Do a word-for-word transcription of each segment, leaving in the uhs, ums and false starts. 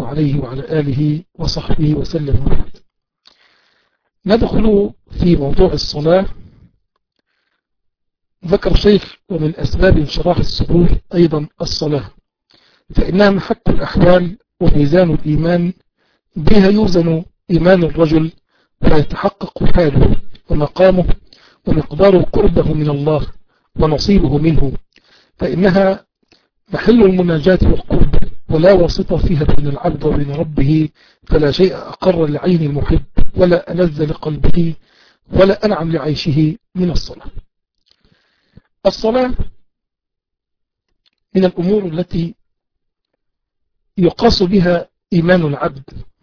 عليه وعلى آله وصحبه وسلم. ندخل في موضوع الصلاة. ذكر شيخ ومن أسباب انشراح الصدور أيضا الصلاة، فإنها محك الأحوال وميزان الإيمان، بها يوزن إيمان الرجل ويتحقق حاله ومقامه ومقدار قربه من الله ونصيبه منه، فإنها محل المناجاة والقرب، ولا واسطة فيها بين العبد وبين ربه، فلا شيء أقر لعين المحب ولا ألذ لقلبه ولا أنعم لعيشه من الصلاة. الصلاة من الأمور التي يقاس بها إيمان العبد،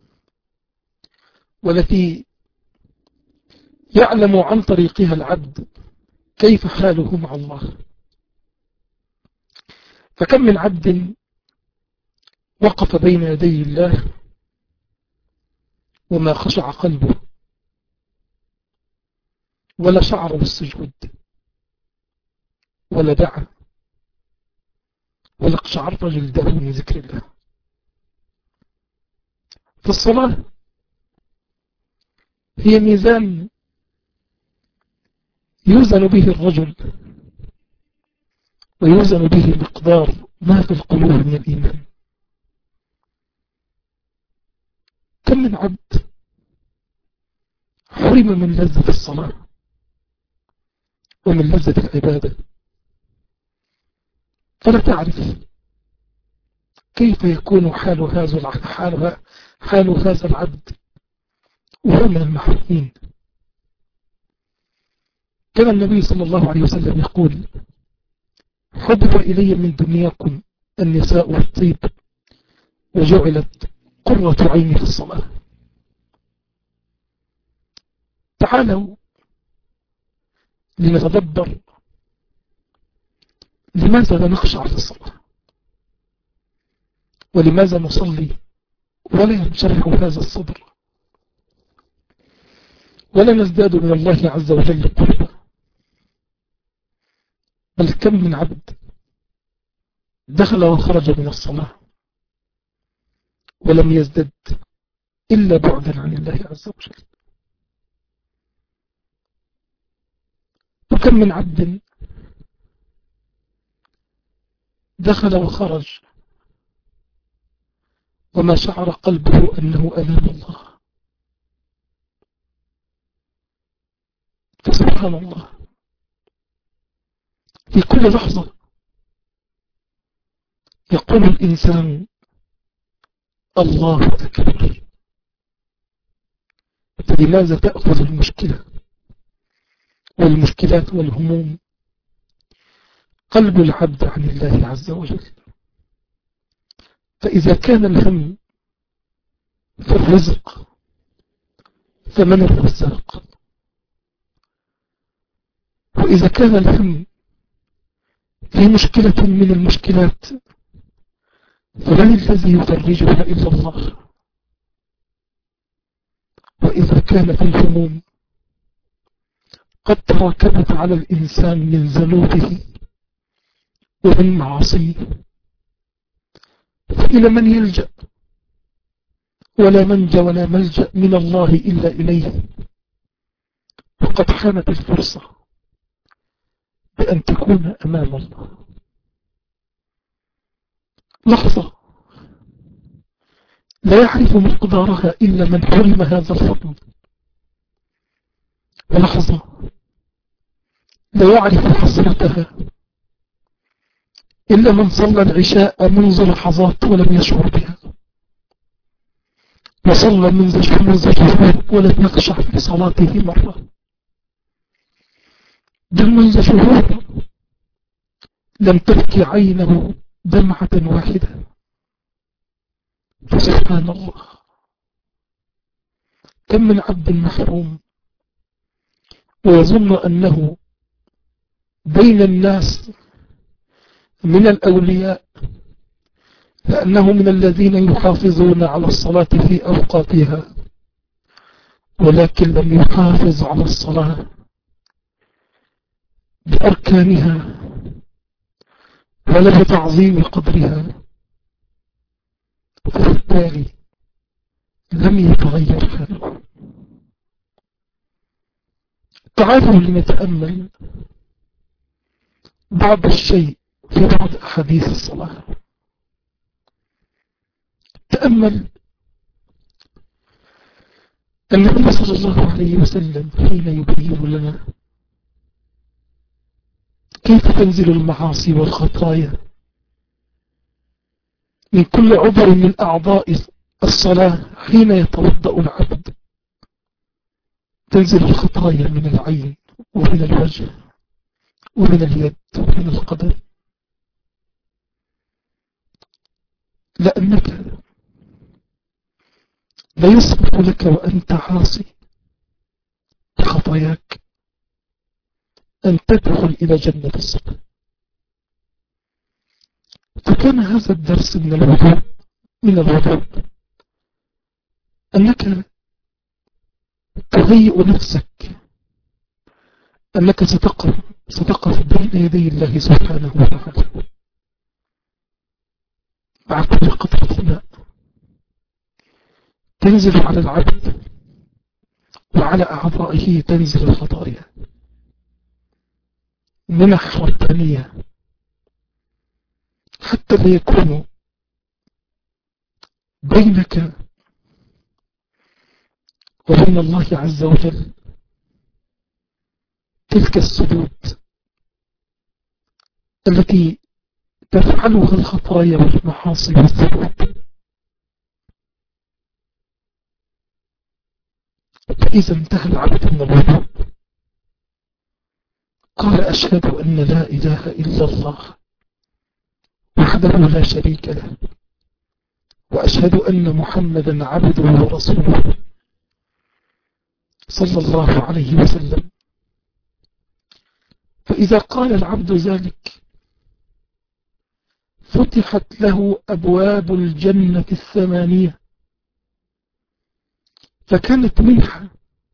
والتي يعلم عن طريقها العبد كيف حاله مع الله. فكم من عبد وقف بين يدي الله وما خشع قلبه ولا شعر بالسجود ولا دعا ولا اقشعر جلده من ذكر الله. فالصلاة هي ميزان يوزن به الرجل ويوزن به مقدار ما في القلوب من الإيمان. كم من عبد حرم من لذة الصلاة ومن لذة العبادة، فلا تعرف كيف يكون حال هذا حال حال هذا العبد وهو من المحرومين. كان النبي صلى الله عليه وسلم يقول: حبب إلي من دنياكم النساء والطيب وجعلت قرة عيني في الصلاة. تعالوا لنتدبر لماذا لا نخشع في الصلاة، ولماذا نصلي ولا ينشرح هذا الصدر ولا نزداد من الله عز وجل قربا. بل كم من عبد دخل وخرج من الصلاة ولم يزدد إلا بعدا عن الله عز وجل. وكم من عبد دخل وخرج وما شعر قلبه أنه أمام الله. فسبحان الله، في كل لحظة يقول الإنسان: الله أكبر. فلماذا تأخذ المشكلة والمشكلات والهموم قلب العبد عن الله عز وجل؟ فإذا كان الهم في الرزق فمن الرزاق، وإذا كان الهم في مشكلة من المشكلات فمن الذي يفرجها إلا الله. وإذا كانت الهموم قد تراكمت على الإنسان من ذنوبه ومن معاصيه، فإلى من يلجأ؟ ولا منجى ولا ملجأ من الله إلا إليه. وقد حانت الفرصة بأن تكون أمام الله. لحظة لا يعرف مقدارها إلا من حرم هذا الفضل، ولحظة لا يعرف حسرتها إلا من صلى العشاء منذ لحظات ولم يشعر بها، وصلى منذ شهور ولم يخشع في صلاته مرة، بل منذ شهور لم تبكي عينه دمعة واحدة. فسبحان الله، كم من عبد محروم ويظن أنه بين الناس من الأولياء، لأنه من الذين يحافظون على الصلاة في أوقاتها، ولكن لم يحافظ على الصلاة بأركانها ولا بتعظيم قدرها. فبالتالي لم يتغير حاله. تعالوا لنتأمل بعض الشيء في بعض أحاديث الصلاة. تأمل النبي صلى الله عليه وسلم حين يبين لنا كيف تنزل المعاصي والخطايا من كل عضو من أعضاء الصلاة. حين يتوضأ العبد تنزل الخطايا من العين ومن الوجه ومن اليد ومن القدم، لأنك لا يسمح لك وأنت عاصي بخطاياك أن تدخل إلى جنة الصلاة. فكان هذا الدرس من الوضوء من الوضوء أنك تهيئ نفسك أنك ستقف ستقف بين يدي الله سبحانه وتعالى مع كل قطرة ماء تنزل على العبد وعلى أعضائه تنزل الخطايا. منح ربانية حتى لا يكون بينك وبين الله عز وجل تلك السدود التي تفعلها الخطايا والمعاصي والذنوب. فإذا انتهى العبد من الوضوء قال أشهد أن لا إله إلا الله وحده لا شريك له وأشهد أن محمدا عبده ورسوله صلى الله عليه وسلم. فإذا قال العبد ذلك فتحت له أبواب الجنة الثمانية. فكانت منحة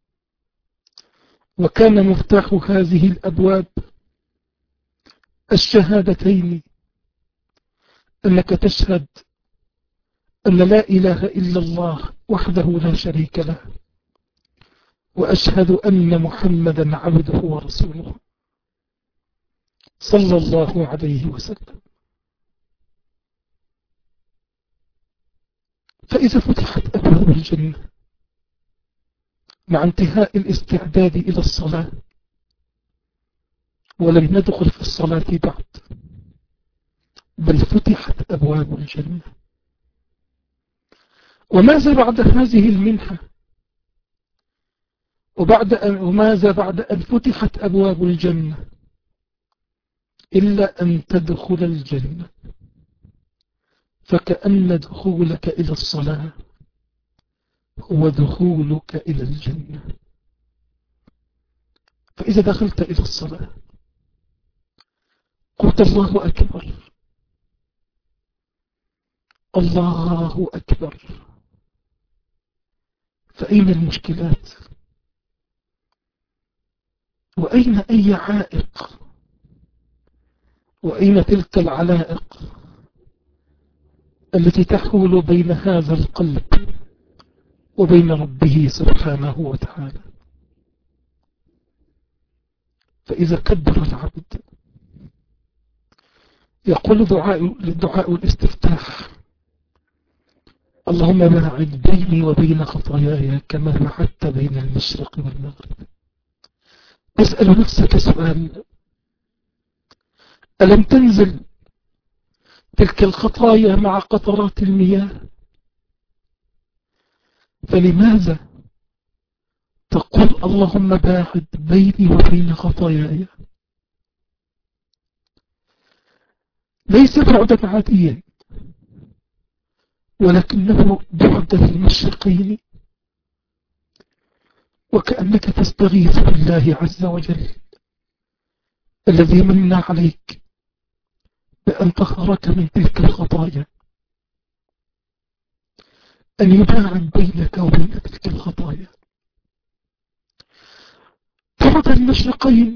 وكان مفتاح هذه الأبواب الشهادتين، أنك تشهد أن لا إله إلا الله وحده لا شريك له وأشهد أن محمدا عبده ورسوله صلى الله عليه وسلم. فإذا فتحت أبواب الجنة مع انتهاء الاستعداد إلى الصلاة ولم ندخل في الصلاة بعد بل فتحت أبواب الجنة، وماذا بعد هذه المنحة وبعد أن وماذا بعد أن فتحت أبواب الجنة إلا أن تدخل الجنة؟ فكأن دخولك إلى الصلاة هو دخولك إلى الجنة. فإذا دخلت إلى الصلاة قلت الله أكبر الله أكبر، فأين المشكلات؟ وأين أي عائق؟ وأين تلك العلائق التي تحول بين هذا القلب وبين ربه سبحانه وتعالى؟ فإذا كبر العبد يقول دعاء للدعاء الاستفتاح اللهم باعد بيني وبين خطاياي كما بعدت بين المشرق والمغرب. اسأل نفسك سؤال: ألم تنزل تلك الخطايا مع قطرات المياه؟ فلماذا تقول اللهم باعد بيني وبين خطاياي؟ ليس بعدا عاديا ولكنه بعد المشرقين، وكأنك تستغيث بالله عز وجل الذي من عليك بأن طهرك من تلك الخطايا أن يباعد بينك وبين تلك الخطايا. بعد المشرقين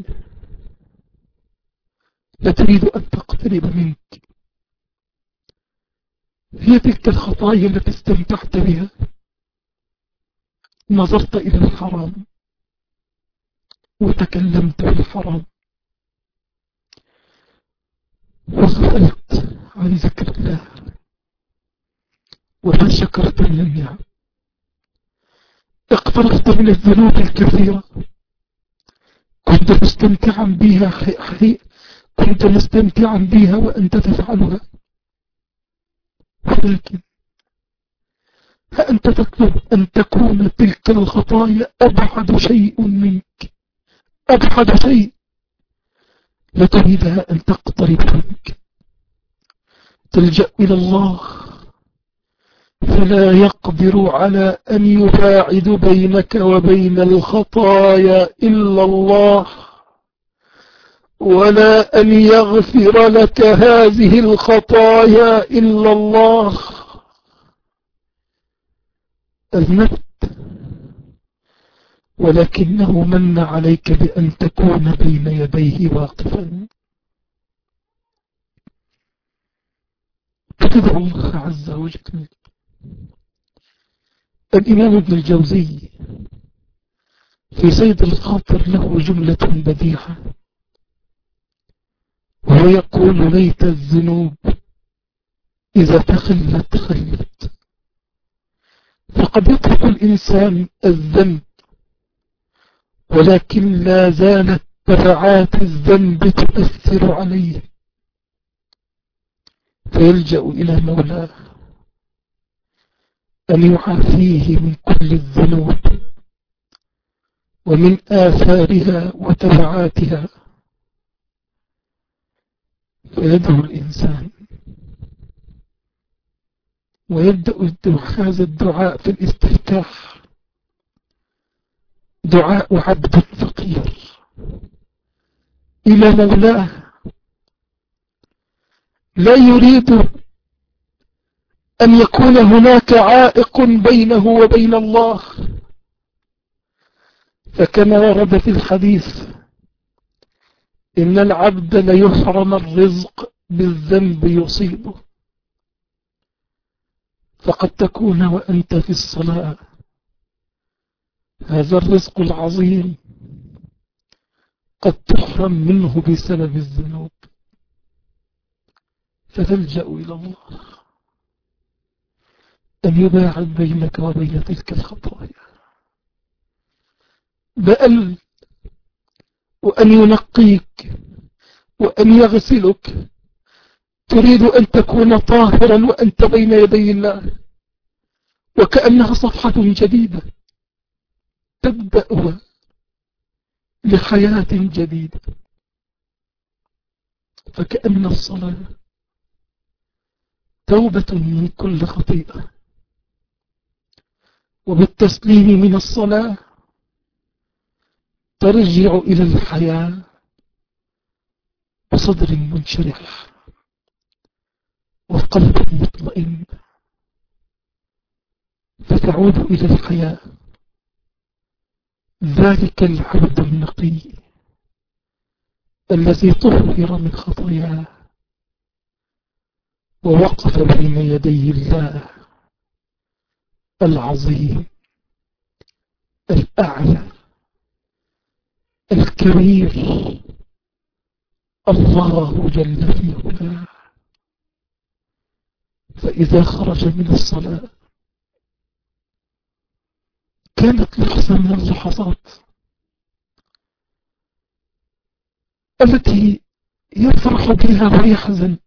لا تريد أن تقترب منك، هي تلك الخطايا التي استمتعت بها نظرت إلى الحرام وتكلمت بالحرام وغفلت عن ذكر الله وما شكرت من النعم، اقترفت من الذنوب الكثيرة كنت مستمتعا بها حي... كنت مستمتعا بها وأنت تفعلها، ولكن ها أنت تطلب أن تكون تلك الخطايا أبعد شيء منك، أبعد شيء لا تريدها أن تقترب منك. تلجأ إلى الله فلا يقدر على أن يباعد بينك وبين الخطايا إلا الله، ولا أن يغفر لك هذه الخطايا إلا الله. أذنبت ولكنه من عليك بأن تكون بين يديه واقفا فتدعو الله عز وجل. الإمام ابن الجوزي في صيد الخاطر له جملة بديعة وهو يقول: ليت الذنوب إذا تخلت خلت. فقد يترك الإنسان الذنب ولكن لا زالت تبعات الذنب تؤثر عليه، فيلجأ إلى مولاه أن يعافيه من كل الذنوب ومن آثارها وتبعاتها. فيدعو الإنسان ويبدأ هذا الدعاء في الاستفتاح دعاء عبد فقير إلى مولاه لا يريد أن يكون هناك عائق بينه وبين الله. فكما ورد في الحديث: إن العبد ليحرم الرزق بالذنب يصيبه. فقد تكون وأنت في الصلاة هذا الرزق العظيم قد تحرم منه بسبب الذنوب، فتلجأ إلى الله أن يباعد بينك وبين تلك الخطايا، بل وأن ينقيك وأن يغسلك. تريد أن تكون طاهرا وأنت بين يدي الله وكأنها صفحة جديدة تبدأ لحياة جديدة. فكأن الصلاة توبة من كل خطيئة، وبالتسليم من الصلاة ترجع إلى الحياة بصدر منشرح وقلب مطمئن، فتعود إلى الحياة ذلك العبد النقي الذي طهر من خطاياه ووقف بين يدي الله العظيم الأعلى الكبير الله جل في علاه. فإذا خرج من الصلاة كانت لحظة من اللحظات التي يفرح بها ويحزن.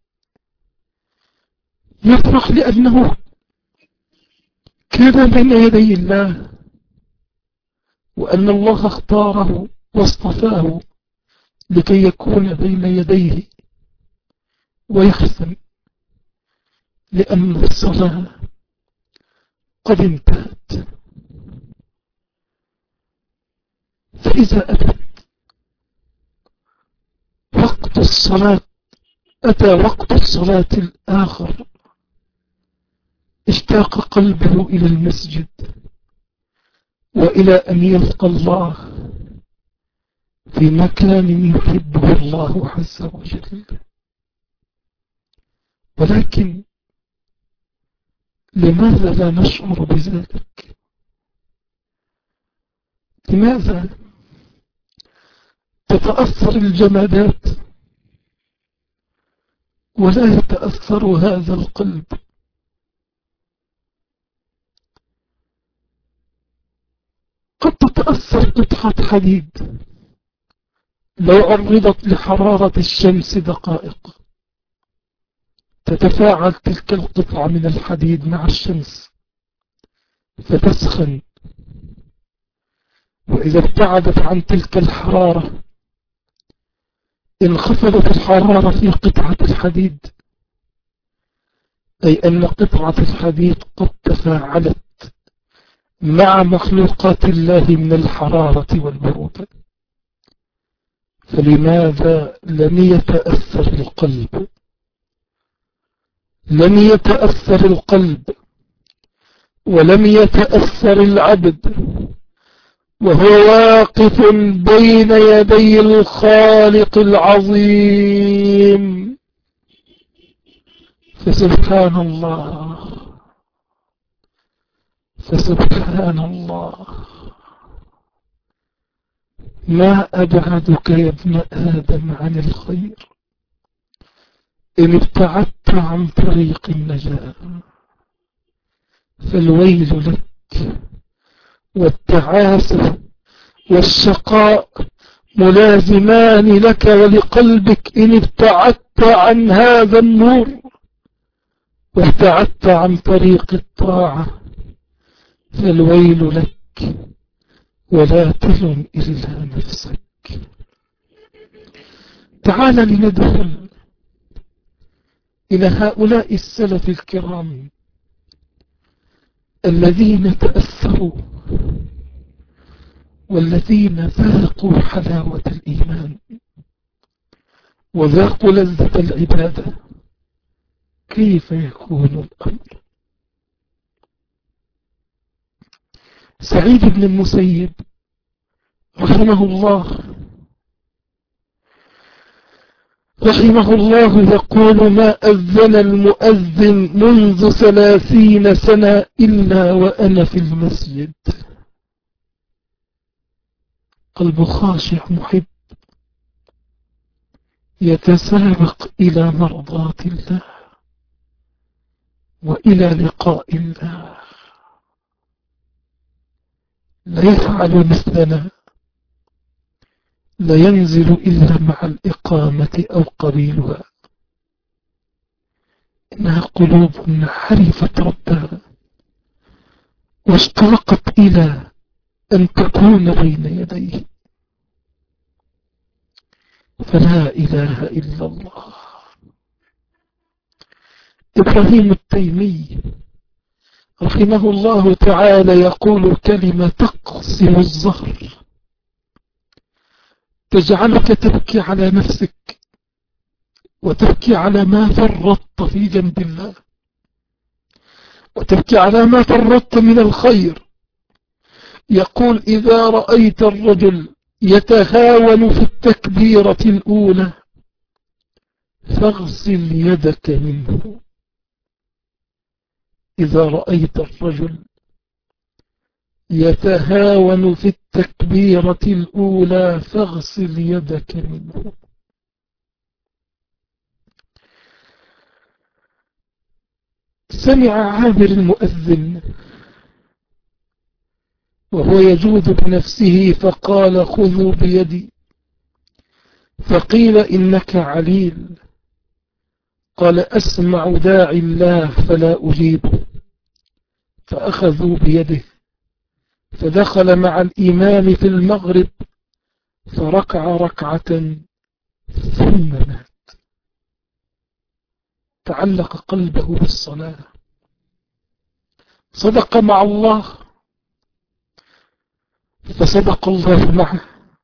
يفرح لأنه كان بين يدي الله وأن الله اختاره واصطفاه لكي يكون بين يديه، ويحزن لأن الصلاة قد انتهت. فإذا أتت وقت الصلاة أتى وقت الصلاة الآخر اشتاق قلبه إلى المسجد وإلى أن يلقى الله في مكان يحبه الله عز وجل. ولكن لماذا لا نشعر بذلك؟ لماذا تتأثر الجمادات ولا يتأثر هذا القلب؟ قد تتأثر قطعة حديد لو عرضت لحرارة الشمس دقائق، تتفاعل تلك القطعة من الحديد مع الشمس فتسخن، وإذا ابتعدت عن تلك الحرارة انخفضت الحرارة في قطعة الحديد، أي أن قطعة الحديد قد تفاعلت مع مخلوقات الله من الحرارة والبرودة. فلماذا لم يتأثر القلب؟ لم يتأثر القلب ولم يتأثر العبد وهو واقف بين يدي الخالق العظيم. فسبحان الله فسبحان الله ما أبعدك يا ابن آدم عن الخير إن ابتعدت عن طريق النجاة. فالويل لك والتعاسة والشقاء ملازمان لك ولقلبك إن ابتعدت عن هذا النور وابتعدت عن طريق الطاعة. فالويل لك ولا تلم إلا نفسك. تعال لندخل إلى هؤلاء السلف الكرام الذين تأثروا والذين ذاقوا حلاوة الإيمان وذاقوا لذة العبادة. كيف يكون الأمر؟ سعيد بن المسيب رحمه الله رحمه الله يقول: ما أذن المؤذن منذ ثلاثين سنة إلا وأنا في المسجد. قلب خاشع محب يتسابق إلى مرضاة الله وإلى لقاء الله، لا يفعل مثلنا، لا ينزل إلا مع الإقامة أو قبيلها. إنها قلوب حرفت ربها واشتاقت إلى أن تكون بين يديه. فلا إله إلا الله. إبراهيم التيمي رحمه الله تعالى يقول كلمة تقسم الظهر، تجعلك تبكي على نفسك وتبكي على ما فرطت في جنب الله وتبكي على ما فرطت من الخير. يقول: إذا رأيت الرجل يتهاون في التكبيرة الأولى فاغسل يدك منه. إذا رأيت الرجل يتهاون في التكبيرة الأولى فاغسل يدك منه. سمع عامر المؤذن وهو يجود بنفسه فقال: خذوا بيدي. فقيل: إنك عليل. قال: أسمع داعي الله فلا أجيبه. فأخذوا بيده فدخل مع الإمام في المغرب فركع ركعة ثم مات. تعلق قلبه بالصلاة، صدق مع الله فصدق الله معه،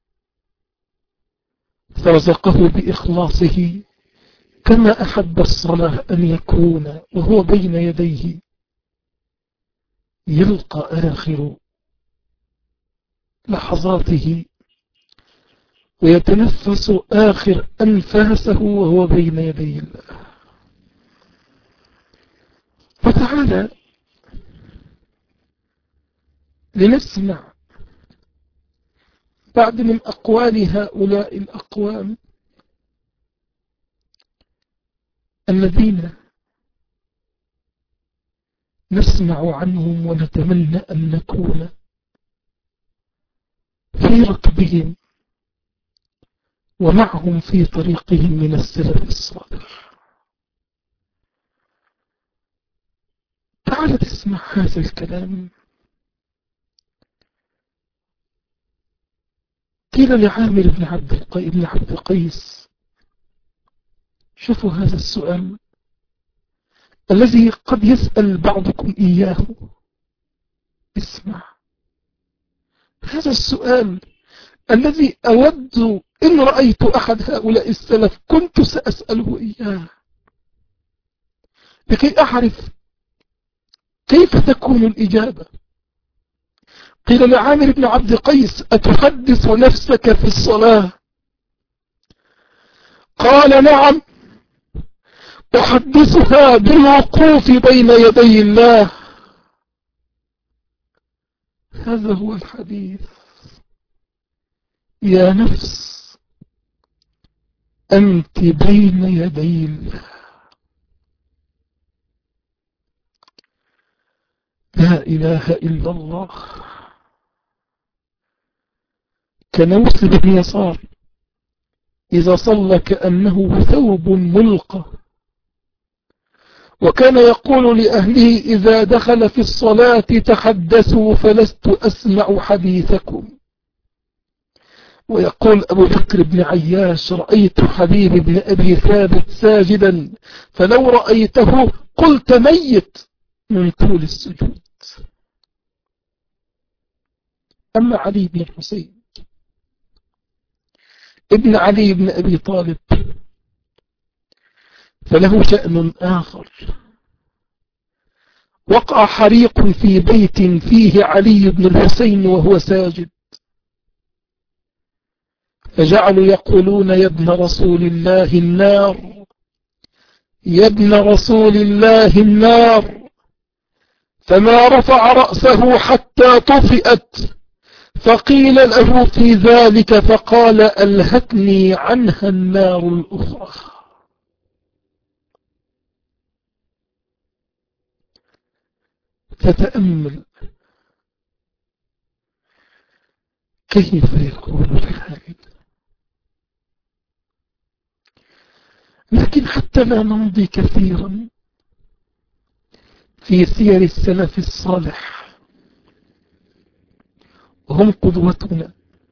فرزقه بإخلاصه كما أحب الصلاة أن يكون وهو بين يديه يلقى آخر لحظاته ويتنفس آخر أنفاسه وهو بين يدي الله. فتعالى لنسمع بعد من أقوال هؤلاء الأقوام الذين نسمع عنهم ونتمنى أن نكون في ركبهم ومعهم في طريقهم من السلف الصالح. تعال تسمع هذا الكلام. قيل لعامر بن عبد القيس بن عبد القيس، شوفوا هذا السؤال الذي قد يسأل بعضكم إياه. اسمع هذا السؤال الذي أود إن رأيت أحد هؤلاء السلف كنت سأسأله إياه لكي أعرف كيف تكون الإجابة. قيل لعامر بن عبد القيس: أتحدث نفسك في الصلاة؟ قال: نعم، أحدثها بالوقوف بين يدي الله. هذا هو الحديث. يا نفس أنت بين يدي الله. لا إله إلا الله. كنوس بن يسار إذا صلى كأنه ثوب ملقى، وكان يقول لأهله إذا دخل في الصلاة تحدثوا فلست أسمع حديثكم. ويقول أبو بكر بن عياش: رأيت حبيب بن أبي ثابت ساجدا فلو رأيته قلت ميت من طول السجود. أما علي بن الحسين ابن علي بن أبي طالب فله شأن آخر. وقع حريق في بيت فيه علي بن الحسين وهو ساجد، فجعلوا يقولون: يا ابن رسول الله النار، يا ابن رسول الله النار. فما رفع رأسه حتى طفئت، فقيل له في ذلك فقال: ألهتني عنها النار الأخرى. فتأمل كيف يكون الحال. لكن حتى لا نمضي كثيرا في سير السلف الصالح، هم قدوتنا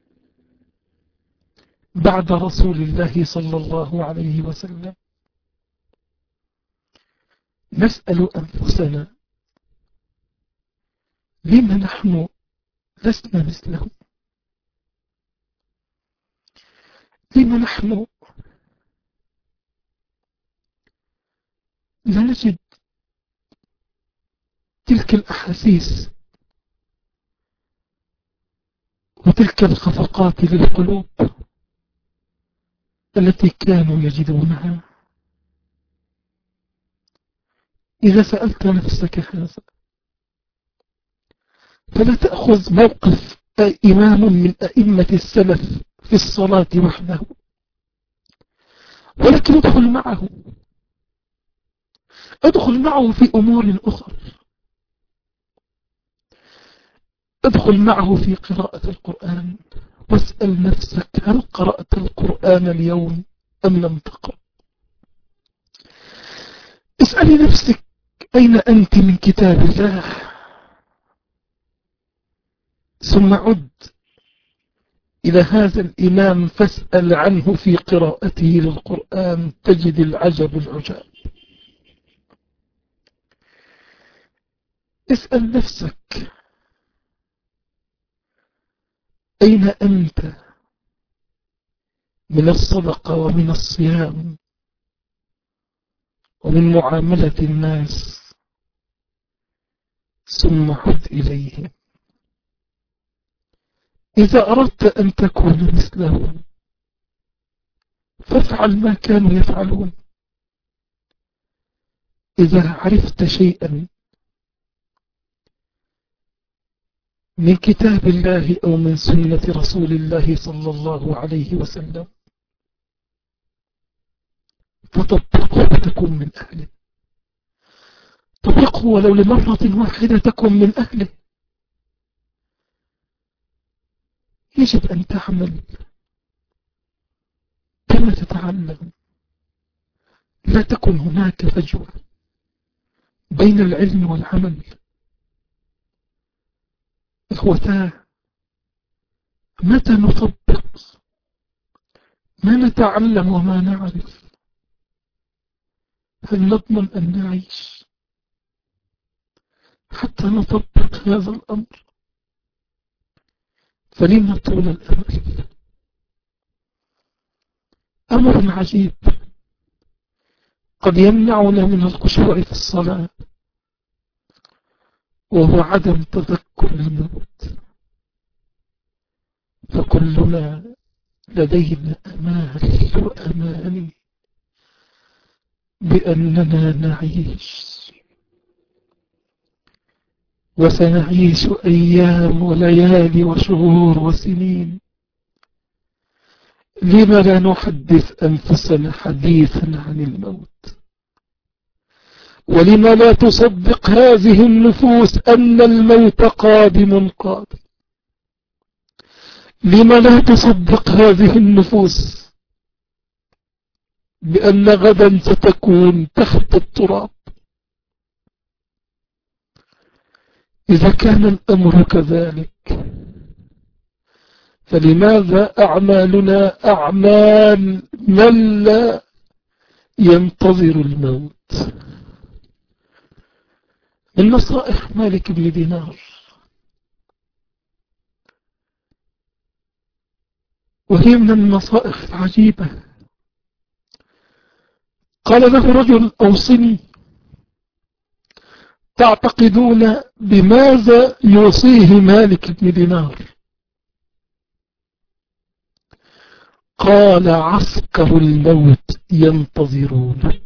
بعد رسول الله صلى الله عليه وسلم، نسأل أنفسنا: لما نحن لسنا مثلهم؟ لما نحن لا نجد تلك الأحاسيس وتلك الخفقات للقلوب التي كانوا يجدونها؟ إذا سألت نفسك هذا فلا تأخذ موقف إمام من أئمة السلف في الصلاة وحده، ولكن ادخل معه ادخل معه في أمور أخرى. ادخل معه في قراءة القرآن واسأل نفسك: هل قرأت القرآن اليوم أم لم تقرأ؟ اسألي نفسك: أين أنت من كتاب الله؟ ثم عد إلى هذا الإمام فاسأل عنه في قراءته للقرآن، تجد العجب العجاب. اسأل نفسك: أين أنت من الصدقة ومن الصيام ومن معاملة الناس؟ ثم عد إليهم. إذا أردت أن تكون مثلهم فافعل ما كانوا يفعلون. إذا عرفت شيئا من كتاب الله أو من سنة رسول الله صلى الله عليه وسلم فطبقه وتكن من أهله. طبقه ولو لمرة واحدة تكن من أهله. يجب أن تعمل كما تتعلم. لا تكن هناك فجوة بين العلم والعمل. إخوتاه، متى نطبق ما نتعلم وما نعرف؟ هل نضمن أن نعيش حتى نطبق هذا الأمر؟ فلما طول الأمل؟ أمر عجيب قد يمنعنا من الخشوع في الصلاة، وهو عدم تذكر الموت. فكلنا لدينا أمال وأماني بأننا نعيش، وسنعيش أيام وليالي وشهور وسنين. لما لا نحدث أنفسنا حديثا عن الموت؟ ولما لا تصدق هذه النفوس أن الموت قادم قادم؟ لما لا تصدق هذه النفوس بأن غدا ستكون تحت التراب؟ إذا كان الأمر كذلك فلماذا أعمالنا أعمال من لا ينتظر الموت؟ من نصائح مالك بن دينار، وهي من النصائح العجيبة. قال له رجل: أوصني، تعتقدون بماذا يوصيه مالك بن دينار؟ قال: عسكر الموت ينتظرونك.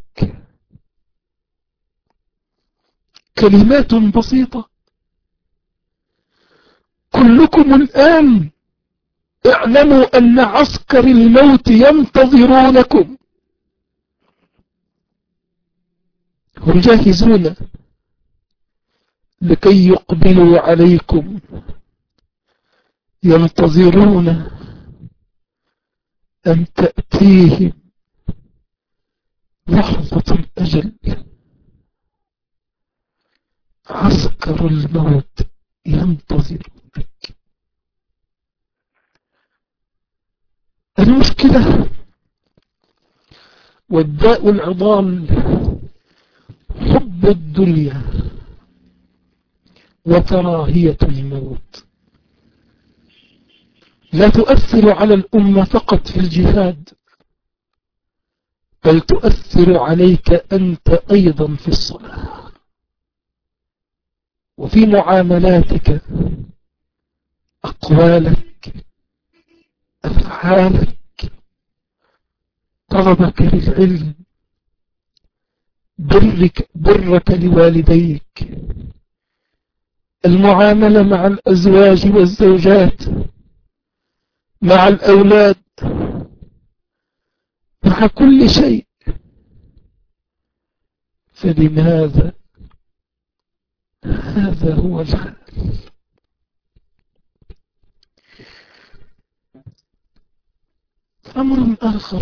كلمات بسيطة. كلكم الآن اعلموا أن عسكر الموت ينتظرونكم. هم جاهزون لكي يقبلوا عليكم، ينتظرون أن تأتيهم لحظة الأجل. عسكر الموت ينتظرونك. المشكلة والداء العظام حب الدنيا وكراهية الموت. لا تؤثر على الأمة فقط في الجهاد، بل تؤثر عليك أنت أيضا في الصلاة وفي معاملاتك، أقوالك، أفعالك، طلبك للعلم، برك, برك لوالديك، المعاملة مع الأزواج والزوجات، مع الأولاد، مع كل شيء. فلماذا؟ هذا هو الحال. أمر آخر،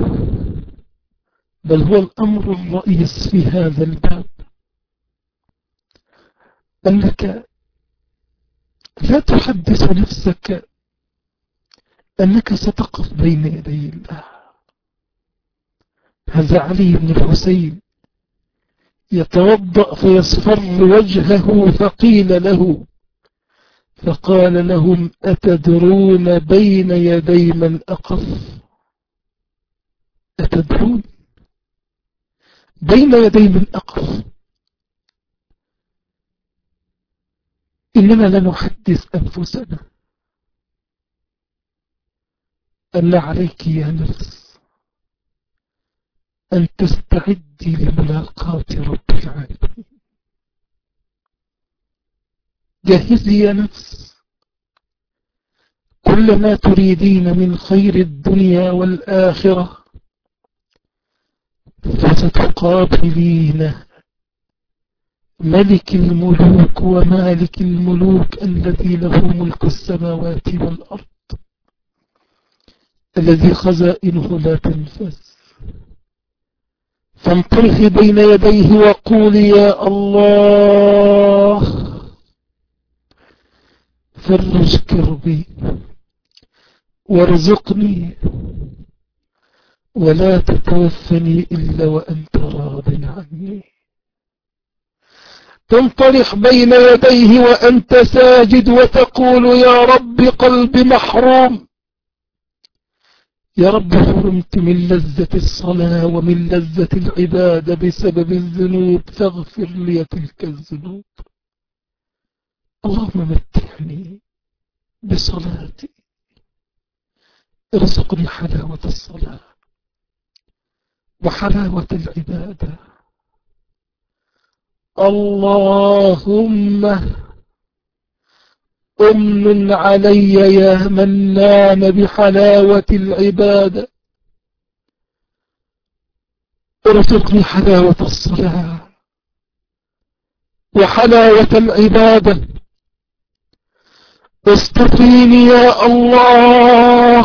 بل هو الأمر الرئيس في هذا الباب، أنك لا تحدث نفسك أنك ستقف بين يدي الله. هذا علي بن الحسين يتوضأ فيصفر وجهه، فقيل له فقال لهم: أتدرون بين يدي من أقف؟ أتدرون بين يدي من أقف؟ إننا لنحدث أنفسنا أن عليك يا نفس أن تستعدي لملاقاة رب العالمين. جهزي يا نفس كل ما تريدين من خير الدنيا والآخرة فستقابلين ملك الملوك ومالك الملوك الذي له ملك السماوات والأرض الذي خزائنه لا تنفذ. فانطلقي بين يديه وقولي يا الله فرج كربي وارزقني ولا تتوفني إلا وأنت راض عني. تنطلق بين يديه وأنت ساجد وتقول يا رب قلبي محروم، يا رب حرمت من لذة الصلاة ومن لذة العبادة بسبب الذنوب فاغفر لي تلك الذنوب. اللهم متعني بصلاتي، ارزقني حلاوة الصلاة وحلاوة العبادة. اللهم أمن علي يا منان بحلاوة العبادة، ارزقني حلاوة الصلاة وحلاوة العبادة. اصطفيني يا الله،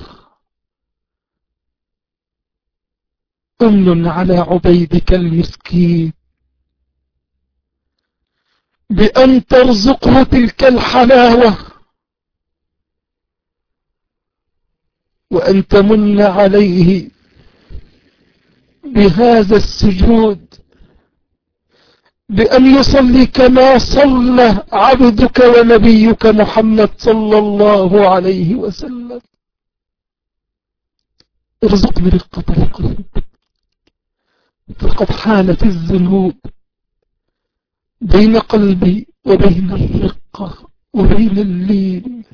أمن على عبيدك المسكين بأن ترزقه تلك الحلاوة، وأن تمن عليه بهذا السجود بأن يصلي كما صلى عبدك ونبيك محمد صلى الله عليه وسلم. ارزقني رقة القلب، فقد حالت الذنوب بين قلبي وبين الرقة وبين اللين.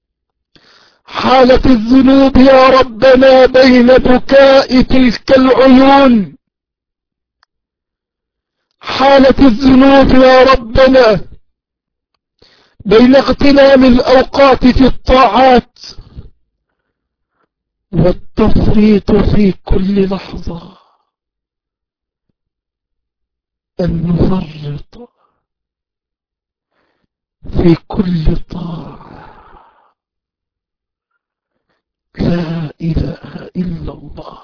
حالت الذنوب يا ربنا بين بكاء تلك العيون، حالت الذنوب يا ربنا بين اغتنام الأوقات في الطاعات والتفريط في كل لحظة. أن نفرط في كل طاعة. لا إله إلا الله.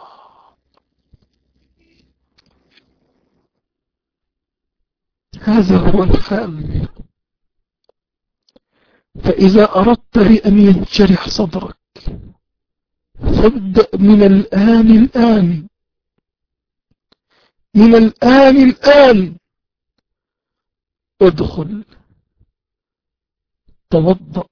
هذا هو الحال. فإذا أردت بأن ينشرح صدرك فابدأ من الآن الآن من الآن الآن ادخل توضأ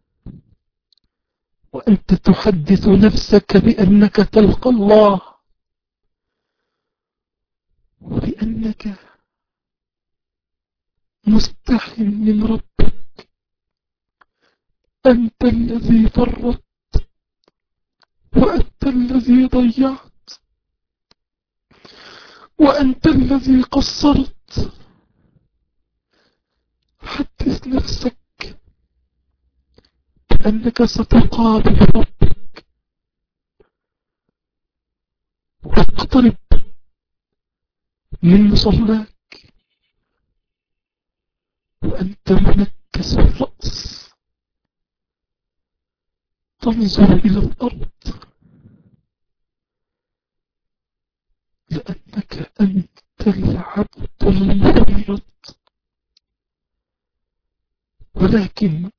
وأنت تحدث نفسك بأنك تلقى الله وبأنك مستحي من ربك. أنت الذي فرطت وأنت الذي ضيعت وأنت الذي قصرت. حدث نفسك أنك ستقابل ربك. واقترب من مصلاك وأنت منكس الرأس تنظر إلى الأرض، لأنك أنت العبد المفرط. ولكن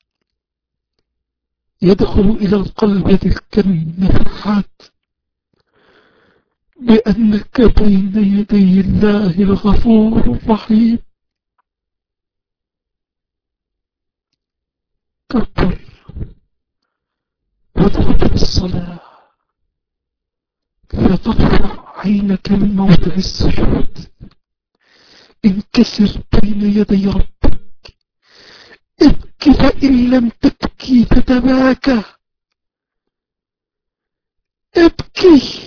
يدخل إلى القلب تلك النفحات بأنك بين يدي الله الغفور الرحيم. كبر وادخل بالصلاة، لا ترفع عينك من موضع السجود. انكسر بين يدي ربك، ابكي فإن لم تبكي تتباكى. ابكي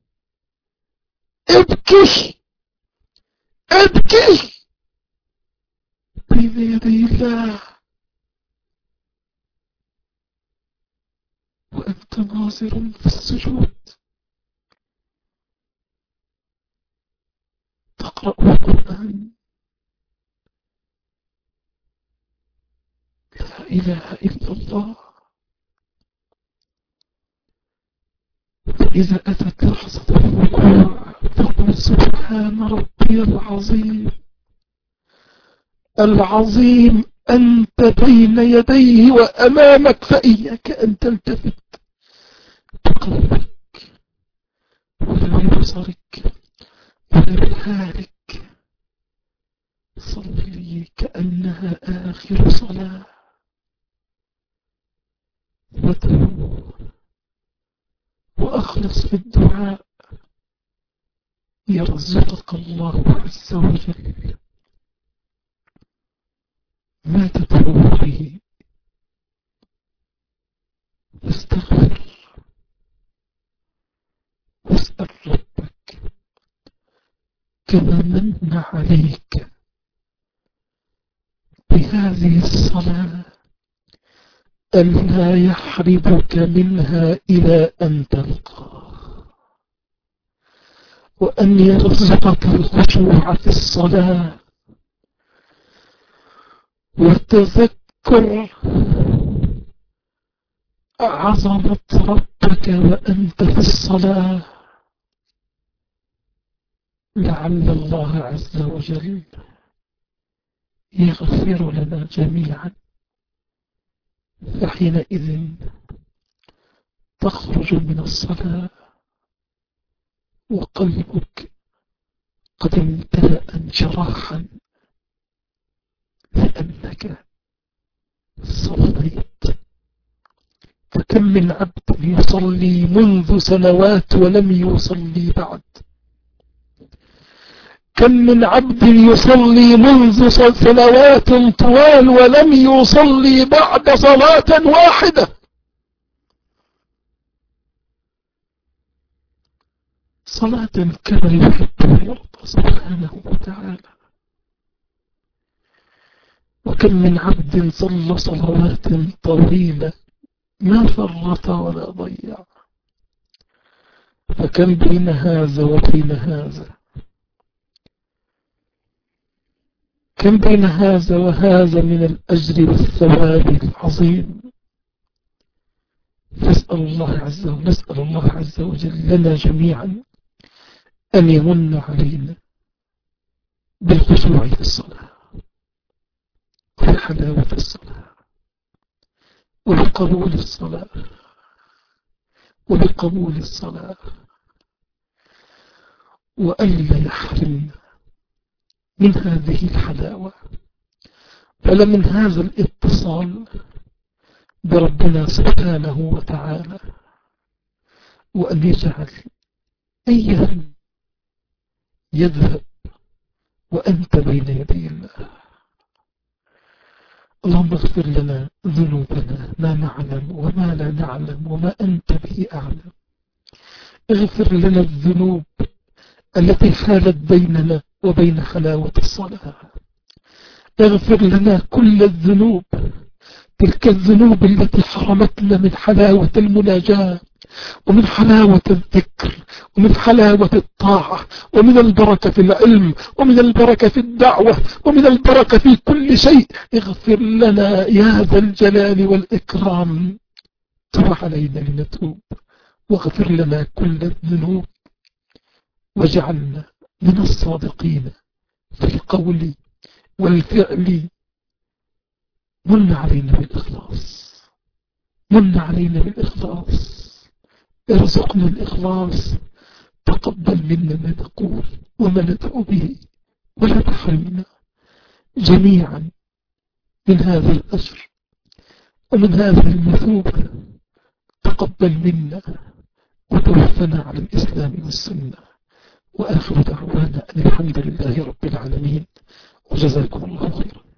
ابكي ابكي بين يدي الله. وأنت ناظر في السجود تقرأ القرآن. لا إله إلا الله. فإذا أتت لحظة الركوع تقول سبحان ربي العظيم. العظيم أنت بين يديه وأمامك، فإياك أن تلتفت بقلبك ولا ببصرك ولا بحالك. صلي كأنها آخر صلاة وتوب وأخلص في الدعاء يرزقك الله عز وجل ما تدعو به. واستغفر واسأل ربك كما من عليك بهذه الصلاة ألا يحرمك منها إلى أن تلقاه، وأن يرزقك الخشوع في الصلاة وتذكر عظمة ربك وأنت في الصلاة، لعل الله عز وجل يغفر لنا جميعا. فحينئذ تخرج من الصلاة وقلبك قد امتلأ انشراحا لأنك صليت. فكم من عبد يصلي منذ سنوات ولم يصلي بعد. كم من عبد يصلي منذ سنوات طوال ولم يصلي بعد صلاة واحدة. صلاة كما يحب ويرضى سبحانه وتعالى. وكم من عبد صلى صلوات طويلة ما فرط ولا ضيع. فكم بين هذا وبين هذا، كم بين هذا وهذا من الأجر والثواب العظيم. نسأل الله عز وجل نسأل الله عز وجل لنا جميعا أن يمن علينا بالخشوع في الصلاة وبحلاوة الصلاة وبقبول الصلاة وبقبول الصلاة، وألا يحرمنا من هذه الحلاوة ولا من هذا الاتصال بربنا سبحانه وتعالى، وأن يجعل أي هم يذهب وأنت بين يدي الله. اللهم اغفر لنا ذنوبنا ما نعلم وما لا نعلم وما أنت به أعلم. اغفر لنا الذنوب التي حالت بيننا وبين حلاوة الصلاة. اغفر لنا كل الذنوب، تلك الذنوب التي حرمتنا من حلاوة المناجاة ومن حلاوة الذكر ومن حلاوة الطاعة ومن البركة في العلم ومن البركة في الدعوة ومن البركة في كل شيء. اغفر لنا يا ذا الجلال والإكرام. تب علينا لنتوب واغفر لنا كل الذنوب، واجعلنا من الصادقين في القول والفعل. من علينا بالإخلاص، من علينا بالإخلاص، ارزقنا الإخلاص. تقبل منا ما نقول وما ندعو به، ولا تحرمنا جميعا من هذا الأجر ومن هذا المثوبة. تقبل منا وتوفنا على الإسلام والسنة. وآخر دعوانا أن الحمد لله رب العالمين، وجزاكم الله خيرا.